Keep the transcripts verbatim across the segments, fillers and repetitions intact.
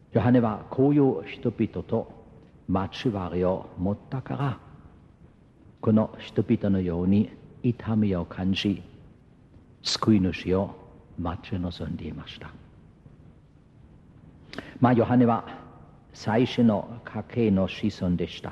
ヨハネはこういう人々と交わりを持ったから、この人々のように痛みを感じ、救い主を待ち望んでいました。まあ、ヨハネは最初の家系の子孫でした。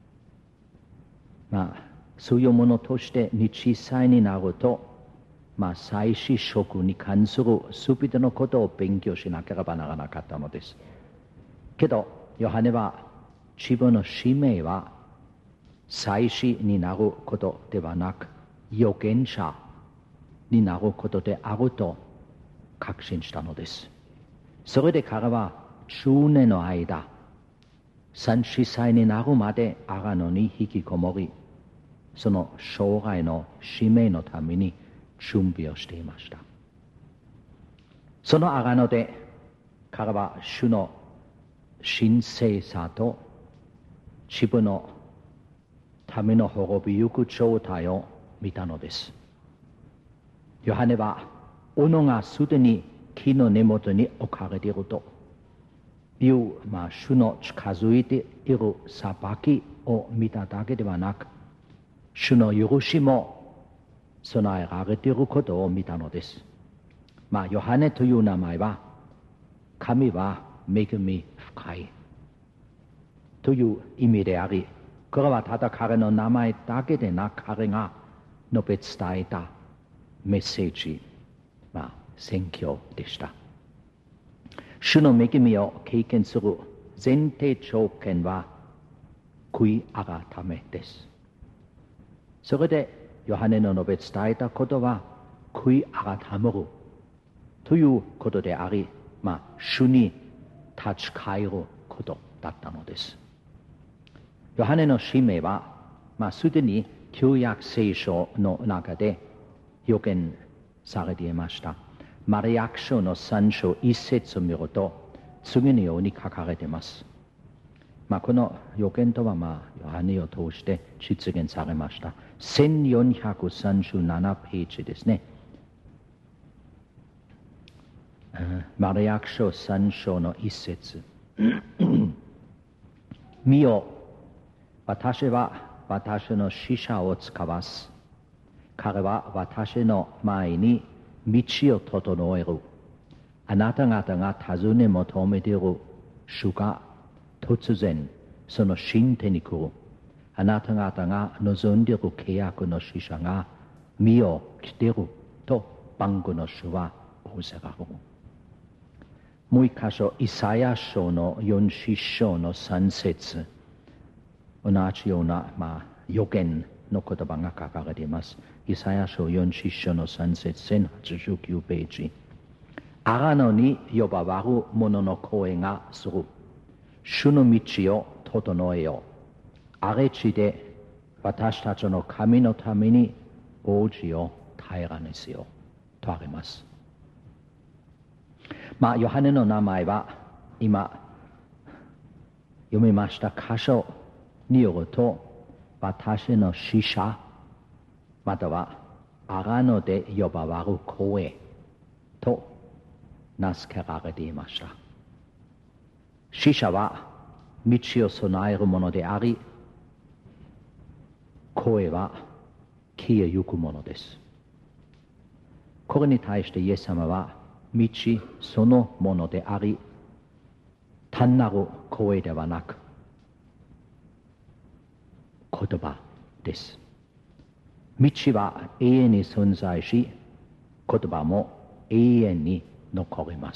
まあ、そういうものとして小さいになると、まあ、祭司職に関するすべてのことを勉強しなければならなかったのです。けど、ヨハネは自分の使命は祭司になることではなく、預言者になることであると確信したのです。それで彼はじゅうねんの間、さんじゅっさいになるまでアラノに引きこもり、その将来の使命のために準備をしていました。そのアラノで彼は主の神聖さと自分のための滅びゆく状態を見たのです。ヨハネは斧がすでに木の根元に置かれているという、まあ、主の近づいている裁きを見ただけではなく、主の許しも備えられていることを見たのです。まあ、ヨハネという名前は、神は恵み深いという意味であり、これはただ彼の名前だけでなく、彼が述べ伝えたメッセージ、まあ、宣教でした。主の恵みを経験する前提条件は悔い改めです。それでヨハネの述べ伝えたことは悔い改めるということであり、まあ、主に立ち返ることだったのです。ヨハネの使命は、まあ、すでに旧約聖書の中で予言されていました。マラヤク書の三章一節を見ると、次のように書かれています。まあ、この予言とは、まあ、ヨハネを通して実現されました。せんよんひゃくさんじゅうななページですね。マラヤク書三章の一節。見よ、私は私の使者を使わす。彼は私の前に道を整える。あなた方が尋ね求めている主が突然その新手に来る。あなた方が望んでいる契約の使者が見よ来ていると万軍の主は仰せられる。もう一箇所、イサヤ書のよん章のさん節。同じような、まあ、予言の言葉が書かれています。イサヤ書よん章のさん節、せんはちじゅうきゅうページ。荒野に呼ばわる者の声がする。主の道を整えよう。荒地で私たちの神のために王子を平らにせよ。とあります。まあ、ヨハネの名前は今読みました箇所によると、私の使者または荒野で呼ばわる声と名付けられていました。使者は道を備えるものであり、声は消えゆくものです。これに対してイエス様は道そのものであり、単なる声ではなく言葉です。道は永遠に存在し、言葉も永遠に残ります。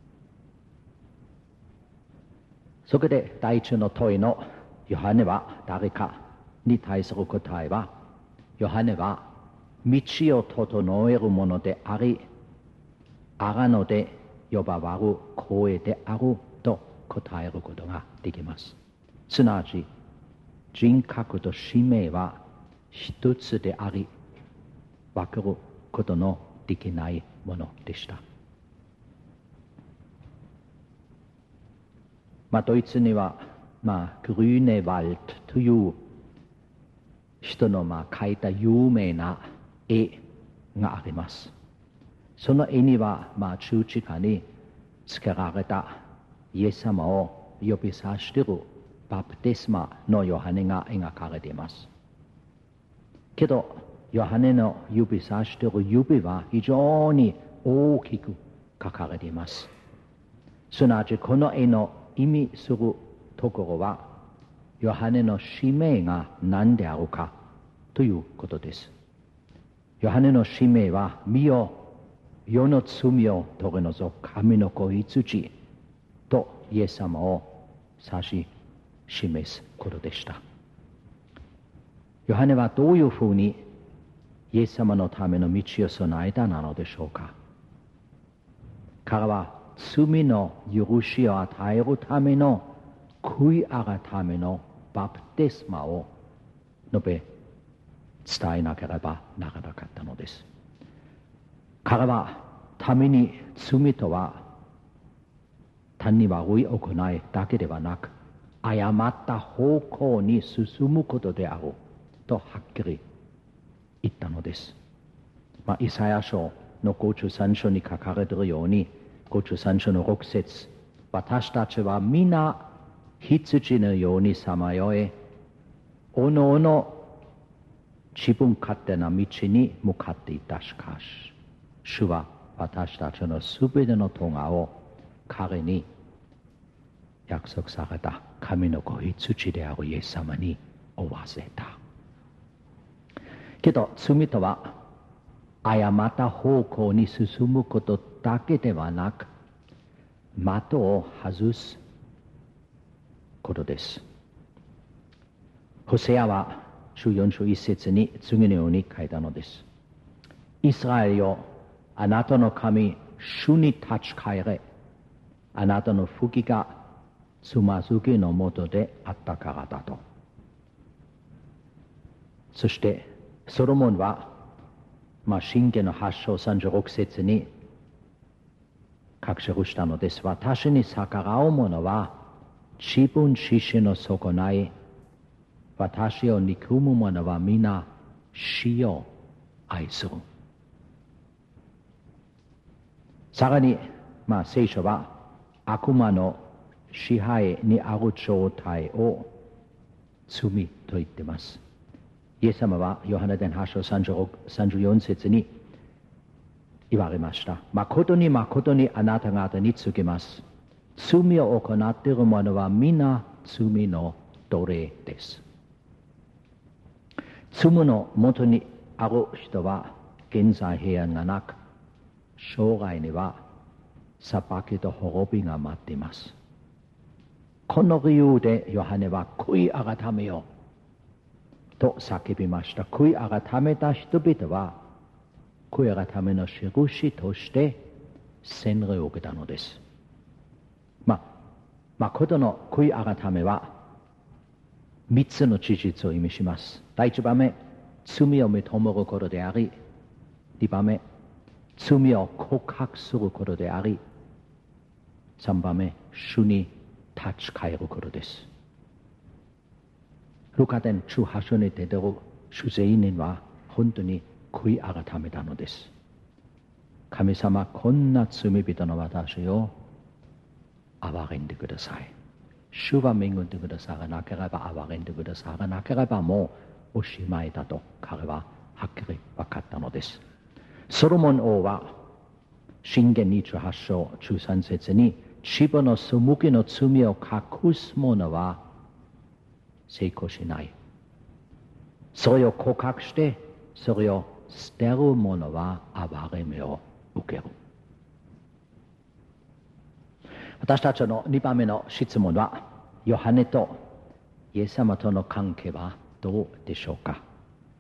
そこで第一の問いのヨハネは誰かに対する答えは、ヨハネは道を整えるものであり、荒野で呼ばわる声であると答えることができます。すなわち人格と使命は一つであり、分けることのできないものでした。まあ、ドイツには、まあ、グリューネワルトという人の、まあ、描いた有名な絵があります。その絵には、まあ、十字架につけられたイエス様を指さしているバプテスマのヨハネが描かれています。けど、ヨハネの指さしている指は非常に大きく書かれています。すなわちこの絵の意味するところは、ヨハネの使命が何であるかということです。ヨハネの使命は、見よ、世の罪を取り除く神の子羊とイエス様を指し示すことでした。ヨハネはどういうふうにイエス様のための道を備えたのでしょうか。彼は罪の許しを与えるための悔い改めのバプテスマを述べ伝えなければならなかったのです。彼はために罪とは単に悪い行いだけではなく、誤った方向に進むことであるとはっきり言ったのです。まあ、イサヤ書のごじゅうさん章に書かれているように、ごじゅうさん章のろく節、私たちは皆羊のようにさまよえ、おのおの自分勝手な道に向かっていたしかし、主は私たちのすべての咎を彼に約束された神の子羊であるイエス様に負わせた。けど罪とは誤った方向に進むことだけではなく、的を外すことです。ホセアはじゅうよん章いち節に次のように書いたのです。イスラエルよ、あなたの神、主に立ち返れ。あなたの福気がつまずきのもとであったからだと。そしてソロモンは、まあ、箴言のはち章さんじゅうろく節に書き記したのです。私に逆らう者は自分自身の損ない、私を憎む者は皆死を愛する。さらに、まあ、聖書は悪魔の支配にある状態を罪と言っています。イエス様はヨハネ伝はち章さんじゅうろく、さんじゅうよん節に言われました。誠に誠にあなた方に告げます。罪を行っている者は皆罪の奴隷です。罪の元にある人は現在平安がなく、将来には裁きと滅びが待っています。この理由でヨハネは悔い改めよと叫びました。悔い改めた人々は悔い改めの印として洗礼を受けたのです。まあ、誠の悔い改めは三つの事実を意味します。第一番目、罪を認めることであり、二番目、罪を告白することであり、三番目、主に立ち返ることです。ルカ伝じゅうはち章に出ている主税人は本当に悔い改めたのです。神様、こんな罪人の私を憐れんでください。主は恵んでくださらなければ、憐れんでくださらなければもうおしまいだと彼ははっきり分かったのです。ソロモン王は箴言にじゅうはち章じゅうさん節に、自分の背きの罪を隠す者は成功しない。それを告白してそれを捨てる者は憐れみを受ける。私たちのにばんめの質問は、ヨハネとイエス様との関係はどうでしょうか。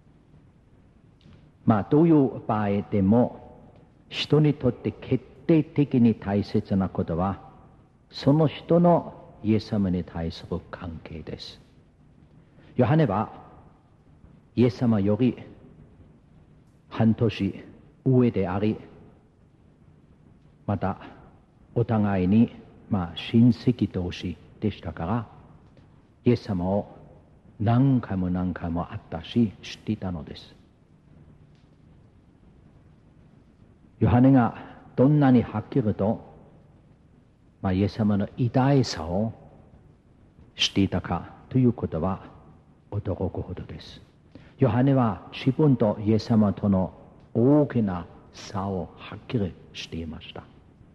まあ、どういう場合でも人にとって決定的に大切なことは、その人のイエス様に対する関係です。ヨハネはイエス様より半年上であり、またお互いにまあ親戚同士でしたから、イエス様を何回も何回も会ったし知っていたのです。ヨハネがどんなにはっきりとまあ、イエス様の偉大さを知っていたかということは驚くほどです。ヨハネは自分とイエス様との大きな差をはっきりしていました。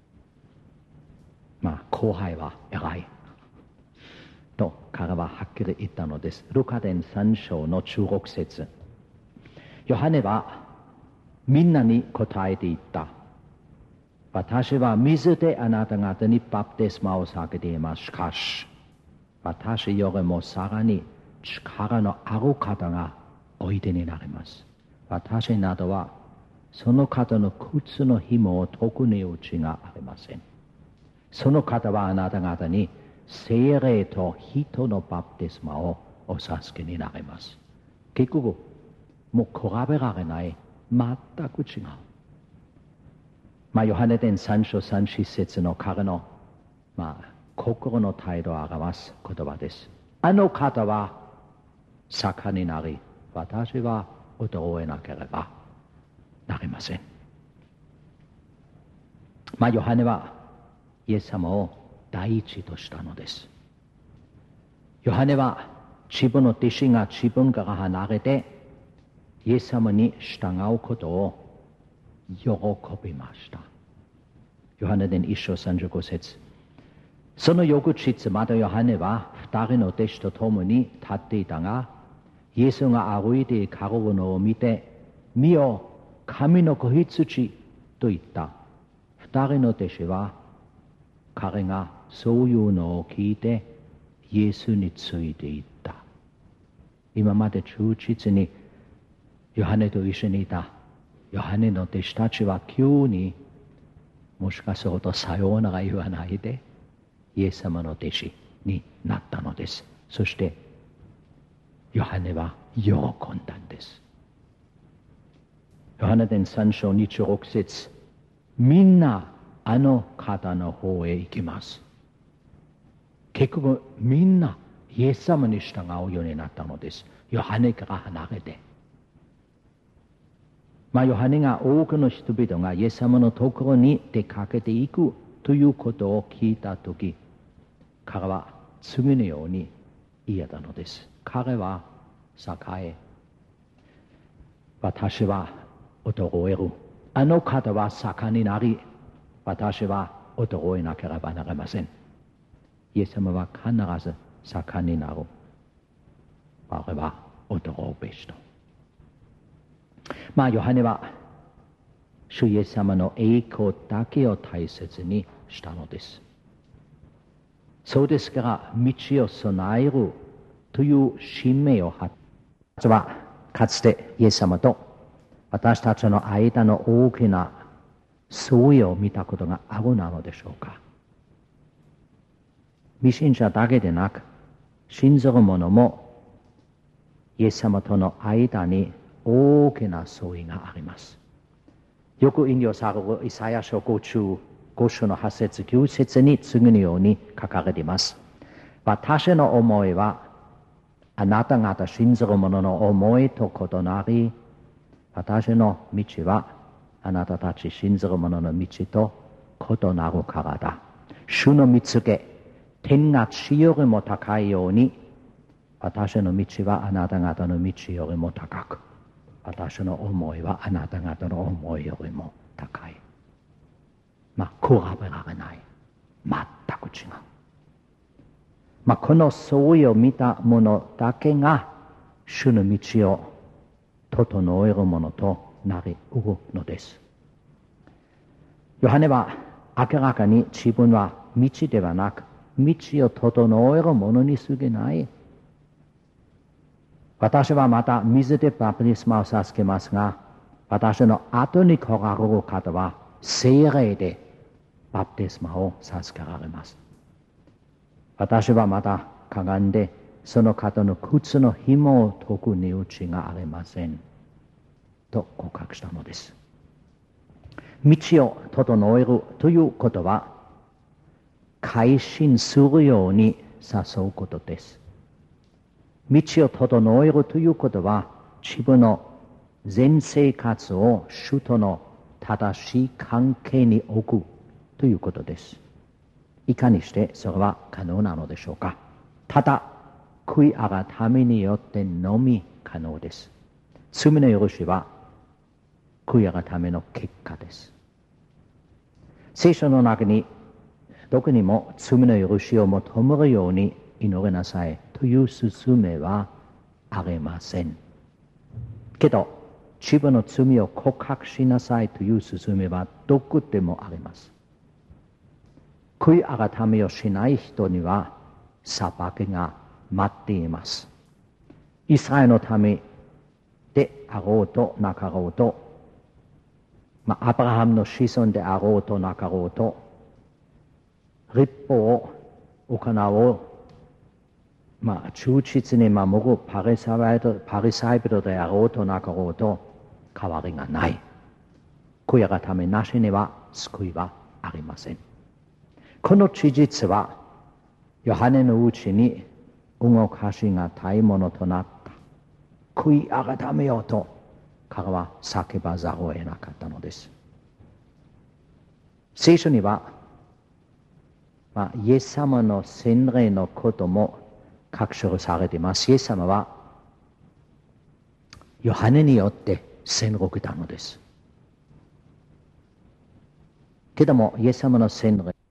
まあ、後輩は偉いと彼ははっきり言ったのです。ルカ伝さん章のじゅうろく節。ヨハネはみんなに答えて言った。私は水であなた方にバプテスマを授けています。しかし、私よりもさらに力のある方がおいでになります。私などはその方の靴の紐を解く値打ちがありません。その方はあなた方に聖霊と人のバプテスマをお授けになります。結局、もう比べられない、全く違う。まあ、ヨハネ伝さん章さん節の彼の、まあ、心の態度を表す言葉です。あの方は盛んになり、私は衰えなければなりません。まあ、ヨハネはイエス様を第一としたのです。ヨハネは自分の弟子が自分から離れてイエス様に従うことを喜びました。ヨハネ伝いち章さんじゅうご節。その翌日またヨハネは二人の弟子と共に立っていたが、イエスが歩いてかかるのを見て、見よ、神の子羊と言った。二人の弟子は彼がそういうのを聞いてイエスについていった。今まで忠実にヨハネと一緒にいたヨハネの弟子たちは急にもしかするとさようなら言わないでイエス様の弟子になったのです。そしてヨハネは喜んだんです。ヨハネ伝さん章にじゅうろく節。みんなあの方の方へ行きます。結局みんなイエス様に従うようになったのです。ヨハネから離れて。まあ、ヨハネが多くの人々がイエス様のところに出かけていくということを聞いたとき、彼は次のように言えたのです。彼は栄え、私は衰える。あの方は盛んになり、私は衰えなければなりません。イエス様は必ず盛んになる。あれは衰うべしと。まあ、ヨハネは主イエス様の栄光だけを大切にしたのです。そうですから、道を備えるという使命を果たすは、かつてイエス様と私たちの間の大きな相違を見たことがあるなのでしょうか。未信者だけでなく、信ずる者もイエス様との間に大きな相違があります。よく引用されるイサヤ書ご章のはち節きゅう節に次のように書かれています。私の思いはあなた方信ずる者の思いと異なり、私の道はあなたたち信ずる者の道と異なるからだ。主の見つけ、天が地よりも高いように、私の道はあなた方の道よりも高く、私の思いはあなた方の思いよりも高い。まあ、比べられない。全く違う。まあ、この相違を見た者だけが、主の道を整えるものとなり得るのです。ヨハネは明らかに自分は道ではなく、道を整えるものに過ぎない。私はまた水でバプテスマを授けますが、私の後に来られる方は聖霊でバプテスマを授けられます。私はまたかがんでその方の靴の紐を解く値打ちがありませんと告白したのです。道を整えるということは改心するように誘うことです。道を整えるということは自分の全生活を主との正しい関係に置くということです。 いかにしてそれは可能なのでしょうか。ただ、悔い改めによってのみ可能です。罪の許しは悔い改めの結果です。聖書の中にどこにも罪の許しを求めるように祈りなさいという勧めはありません。けど、自分の罪を告白しなさいという勧めはどこでもあります。悔い改めをしない人には裁きが待っています。イスラエルのためであろうとなかろうと、まあ、アブラハムの子孫であろうとなかろうと、律法を行う、まあ、忠実に守るパリサイ人であろうとなかろうと変わりがない。悔い改めなしには救いはありません。この事実はヨハネのうちに動かしがたいものとなった。悔い改めようと彼は叫ばざるを得なかったのです。聖書には、まあ、イエス様の洗礼のことも確証されています。イエス様はヨハネによって洗礼を受けたのです。けどもイエス様の洗礼